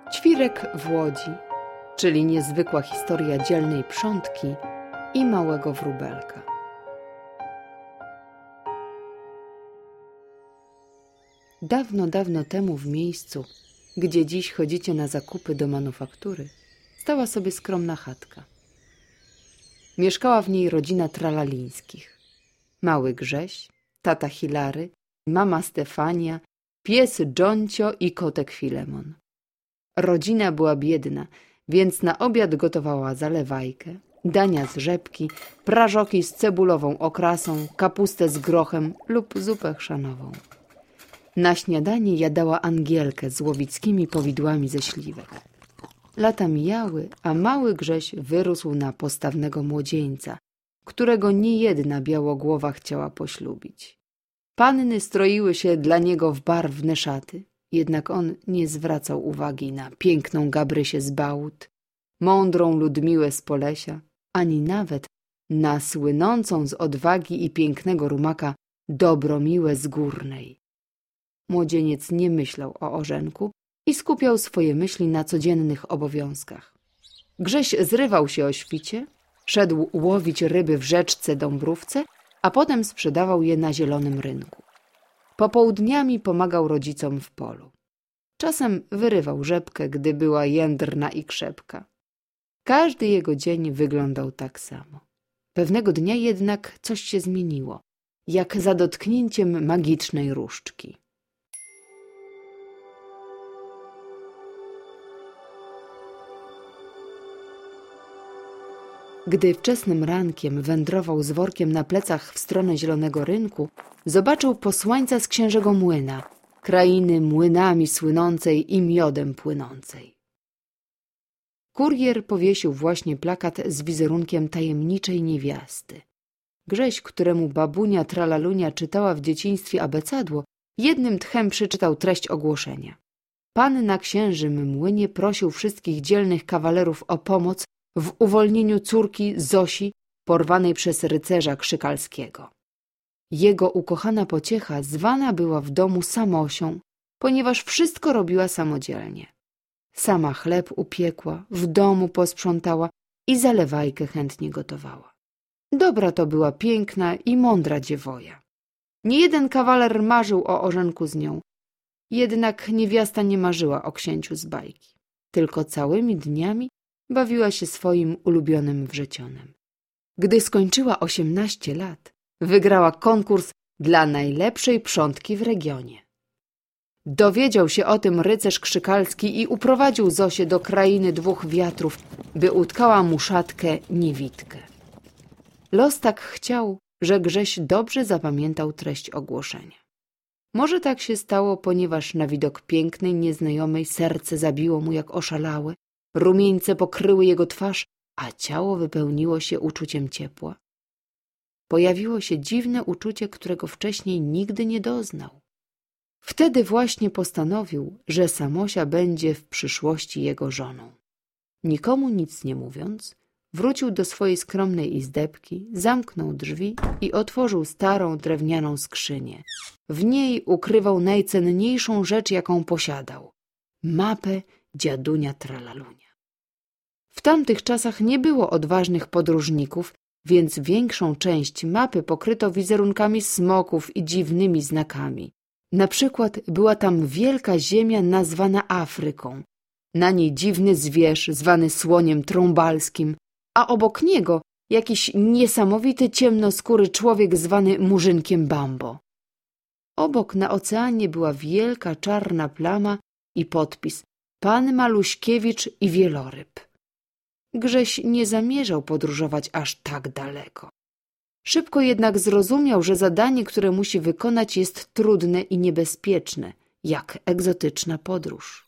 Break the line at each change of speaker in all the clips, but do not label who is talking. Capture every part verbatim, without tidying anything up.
Ćwirek w Łodzi, czyli niezwykła historia dzielnej przątki i małego wróbelka. Dawno, dawno temu w miejscu, gdzie dziś chodzicie na zakupy do manufaktury, stała sobie skromna chatka. Mieszkała w niej rodzina Tralalińskich. Mały Grześ, tata Hilary, mama Stefania, pies Dżoncio i kotek Filemon. Rodzina była biedna, więc na obiad gotowała zalewajkę, dania z rzepki, prażoki z cebulową okrasą, kapustę z grochem lub zupę chrzanową. Na śniadanie jadała Angielkę z łowickimi powidłami ze śliwek. Lata mijały, a mały Grześ wyrósł na postawnego młodzieńca, którego niejedna białogłowa chciała poślubić. Panny stroiły się dla niego w barwne szaty, jednak on nie zwracał uwagi na piękną Gabrysię z Bałut, mądrą Ludmiłę z Polesia, ani nawet na słynącą z odwagi i pięknego rumaka Dobromiłę z Górnej. Młodzieniec nie myślał o ożenku i skupiał swoje myśli na codziennych obowiązkach. Grześ zrywał się o świcie, szedł łowić ryby w rzeczce Dąbrówce, a potem sprzedawał je na zielonym rynku. Popołudniami pomagał rodzicom w polu. Czasem wyrywał rzepkę, gdy była jędrna i krzepka. Każdy jego dzień wyglądał tak samo. Pewnego dnia jednak coś się zmieniło, jak za dotknięciem magicznej różdżki. Gdy wczesnym rankiem wędrował z workiem na plecach w stronę zielonego rynku, zobaczył posłańca z księżego młyna, krainy młynami słynącej i miodem płynącej. Kurier powiesił właśnie plakat z wizerunkiem tajemniczej niewiasty. Grześ, któremu babunia Tralalunia czytała w dzieciństwie abecadło, jednym tchem przeczytał treść ogłoszenia. Pan na księżym młynie prosił wszystkich dzielnych kawalerów o pomoc w uwolnieniu córki Zosi, porwanej przez rycerza Krzykalskiego. Jego ukochana pociecha zwana była w domu Samosią, ponieważ wszystko robiła samodzielnie. Sama chleb upiekła, w domu posprzątała i zalewajkę chętnie gotowała. Dobra to była piękna i mądra dziewoja. Niejeden kawaler marzył o ożenku z nią, jednak niewiasta nie marzyła o księciu z bajki, tylko całymi dniami bawiła się swoim ulubionym wrzecionem. Gdy skończyła osiemnaście lat, wygrała konkurs dla najlepszej przątki w regionie. Dowiedział się o tym rycerz Krzykalski i uprowadził Zosię do krainy dwóch wiatrów, by utkała mu szatkę niewidkę. Los tak chciał, że Grześ dobrze zapamiętał treść ogłoszenia. Może tak się stało, ponieważ na widok pięknej, nieznajomej serce zabiło mu jak oszalałe, rumieńce pokryły jego twarz, a ciało wypełniło się uczuciem ciepła. Pojawiło się dziwne uczucie, którego wcześniej nigdy nie doznał. Wtedy właśnie postanowił, że Samosia będzie w przyszłości jego żoną. Nikomu nic nie mówiąc, wrócił do swojej skromnej izdebki, zamknął drzwi i otworzył starą drewnianą skrzynię. W niej ukrywał najcenniejszą rzecz, jaką posiadał – mapę dziadunia Tralalunia. W tamtych czasach nie było odważnych podróżników, więc większą część mapy pokryto wizerunkami smoków i dziwnymi znakami. Na przykład była tam wielka ziemia nazwana Afryką, na niej dziwny zwierz zwany słoniem trąbalskim, a obok niego jakiś niesamowity ciemnoskóry człowiek zwany murzynkiem Bambo. Obok na oceanie była wielka czarna plama i podpis Pan Maluśkiewicz i wieloryb. Grześ nie zamierzał podróżować aż tak daleko. Szybko jednak zrozumiał, że zadanie, które musi wykonać, jest trudne i niebezpieczne, jak egzotyczna podróż.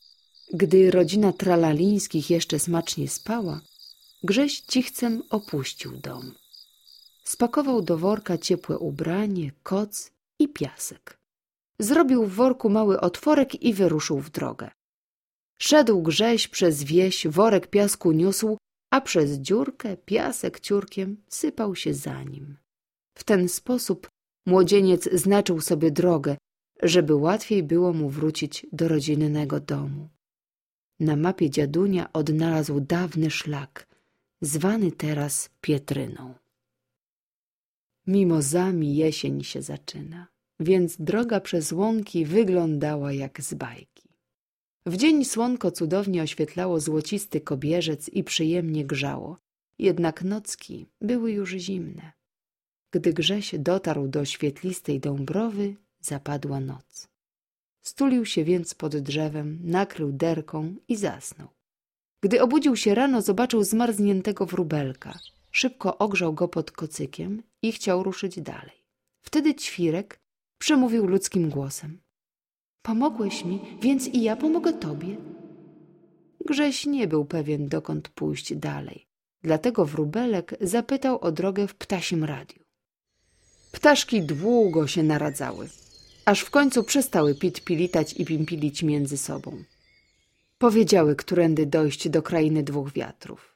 Gdy rodzina Tralalińskich jeszcze smacznie spała, Grześ cichcem opuścił dom. Spakował do worka ciepłe ubranie, koc i piasek. Zrobił w worku mały otworek i wyruszył w drogę. Szedł Grześ przez wieś, worek piasku niósł, a przez dziurkę piasek ciurkiem sypał się za nim. W ten sposób młodzieniec znaczył sobie drogę, żeby łatwiej było mu wrócić do rodzinnego domu. Na mapie dziadunia odnalazł dawny szlak, zwany teraz Pietryną. Mimozami jesień się zaczyna, więc droga przez łąki wyglądała jak z bajki. W dzień słonko cudownie oświetlało złocisty kobierzec i przyjemnie grzało, jednak nocki były już zimne. Gdy Grześ dotarł do świetlistej dąbrowy, zapadła noc. Stulił się więc pod drzewem, nakrył derką i zasnął. Gdy obudził się rano, zobaczył zmarzniętego wróbelka. Szybko ogrzał go pod kocykiem i chciał ruszyć dalej. Wtedy Ćwirek przemówił ludzkim głosem. Pomogłeś mi, więc i ja pomogę tobie. Grześ nie był pewien, dokąd pójść dalej. Dlatego wróbelek zapytał o drogę w ptasim radiu. Ptaszki długo się naradzały, aż w końcu przestały pit-pilitać i pimpilić między sobą. Powiedziały, którędy dojść do krainy dwóch wiatrów.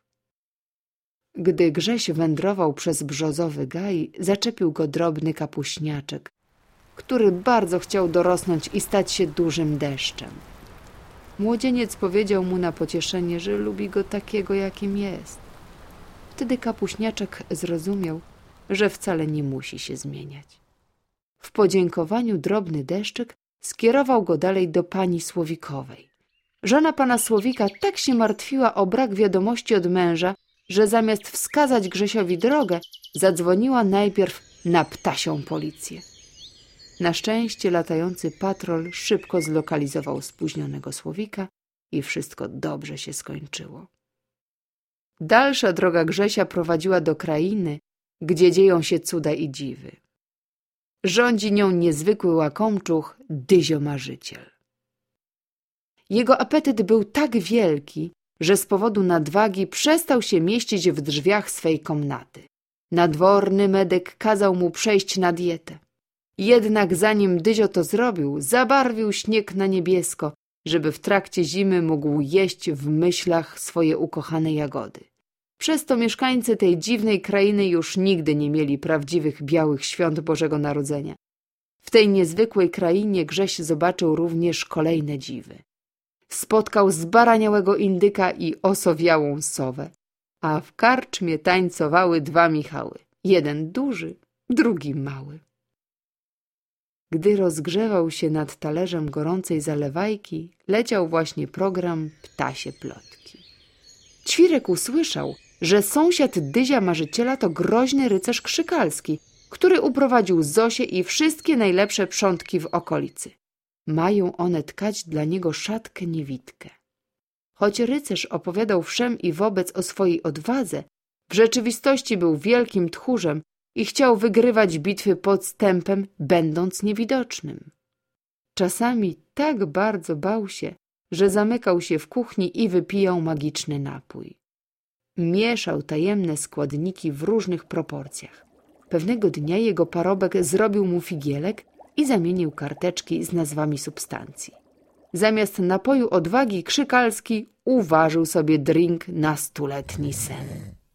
Gdy Grześ wędrował przez brzozowy gaj, zaczepił go drobny kapuśniaczek, który bardzo chciał dorosnąć i stać się dużym deszczem. Młodzieniec powiedział mu na pocieszenie, że lubi go takiego, jakim jest. Wtedy kapuśniaczek zrozumiał, że wcale nie musi się zmieniać. W podziękowaniu drobny deszczyk skierował go dalej do pani Słowikowej. Żona pana Słowika tak się martwiła o brak wiadomości od męża, że zamiast wskazać Grzesiowi drogę, zadzwoniła najpierw na ptasią policję. Na szczęście latający patrol szybko zlokalizował spóźnionego Słowika i wszystko dobrze się skończyło. Dalsza droga Grzesia prowadziła do krainy, gdzie dzieją się cuda i dziwy. Rządzi nią niezwykły łakomczuch Dyzio-marzyciel. Jego apetyt był tak wielki, że z powodu nadwagi przestał się mieścić w drzwiach swej komnaty. Nadworny medyk kazał mu przejść na dietę. Jednak zanim Dyzio to zrobił, zabarwił śnieg na niebiesko, żeby w trakcie zimy mógł jeść w myślach swoje ukochane jagody. Przez to mieszkańcy tej dziwnej krainy już nigdy nie mieli prawdziwych białych świąt Bożego Narodzenia. W tej niezwykłej krainie Grześ zobaczył również kolejne dziwy. Spotkał zbaraniałego indyka i osowiałą sowę, a w karczmie tańcowały dwa Michały. Jeden duży, drugi mały. Gdy rozgrzewał się nad talerzem gorącej zalewajki, leciał właśnie program Ptasie Plotki. Ćwirek usłyszał, że sąsiad Dyzia Marzyciela to groźny rycerz Krzykalski, który uprowadził Zosię i wszystkie najlepsze przątki w okolicy. Mają one tkać dla niego szatkę niewidkę. Choć rycerz opowiadał wszem i wobec o swojej odwadze, w rzeczywistości był wielkim tchórzem i chciał wygrywać bitwy podstępem, będąc niewidocznym. Czasami tak bardzo bał się, że zamykał się w kuchni i wypijał magiczny napój. Mieszał tajemne składniki w różnych proporcjach. Pewnego dnia jego parobek zrobił mu figielek i zamienił karteczki z nazwami substancji. Zamiast napoju odwagi Krzykalski uważył sobie drink na stuletni sen.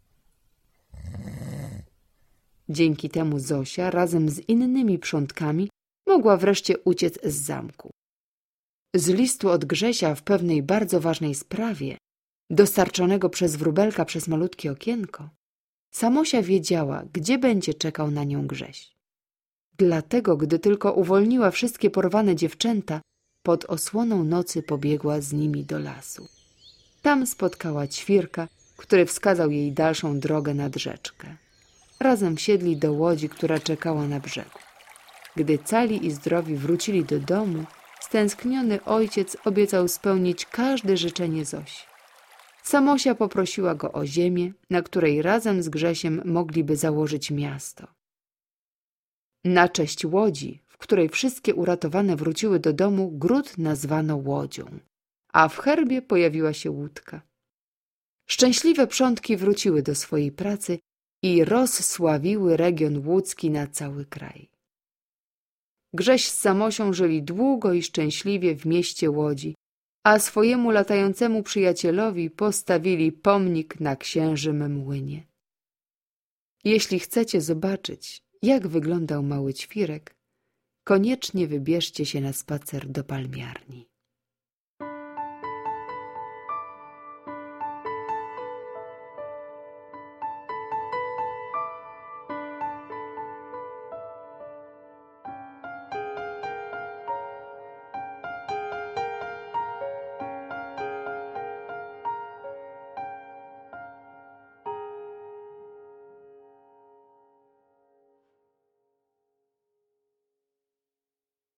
Dzięki temu Zosia razem z innymi przątkami mogła wreszcie uciec z zamku. Z listu od Grzesia w pewnej bardzo ważnej sprawie, dostarczonego przez wróbelka przez malutkie okienko, Samosia wiedziała, gdzie będzie czekał na nią Grześ. Dlatego, gdy tylko uwolniła wszystkie porwane dziewczęta, pod osłoną nocy pobiegła z nimi do lasu. Tam spotkała Ćwirka, który wskazał jej dalszą drogę nad rzeczkę. Razem wsiedli do łodzi, która czekała na brzegu. Gdy cali i zdrowi wrócili do domu, stęskniony ojciec obiecał spełnić każde życzenie Zosi. Samosia poprosiła go o ziemię, na której razem z Grzesiem mogliby założyć miasto. Na cześć łodzi, w której wszystkie uratowane wróciły do domu, gród nazwano łodzią, a w herbie pojawiła się łódka. Szczęśliwe przątki wróciły do swojej pracy i rozsławiły region łódzki na cały kraj. Grześ z Samosią żyli długo i szczęśliwie w mieście Łodzi, a swojemu latającemu przyjacielowi postawili pomnik na Księżym Młynie. Jeśli chcecie zobaczyć, jak wyglądał mały Ćwirek, koniecznie wybierzcie się na spacer do palmiarni.